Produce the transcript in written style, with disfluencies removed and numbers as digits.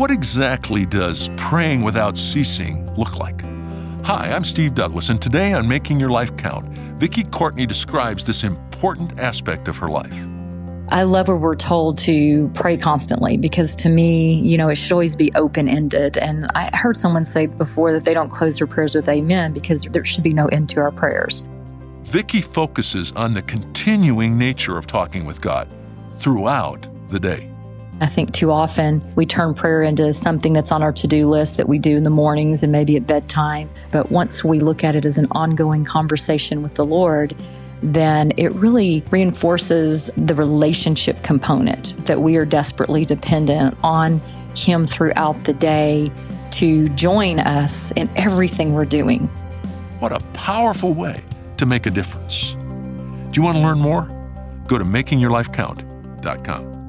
What exactly does praying without ceasing look like? Hi, I'm Steve Douglas, and today on Making Your Life Count, Vicki Courtney describes this important aspect of her life. I love where we're told to pray constantly because to me, it should always be open-ended. And I heard someone say before that they don't close their prayers with amen because there should be no end to our prayers. Vicki focuses on the continuing nature of talking with God throughout the day. I think too often we turn prayer into something that's on our to-do list that we do in the mornings and maybe at bedtime. But once we look at it as an ongoing conversation with the Lord, then it really reinforces the relationship component that we are desperately dependent on Him throughout the day to join us in everything we're doing. What a powerful way to make a difference. Do you want to learn more? Go to makingyourlifecount.com.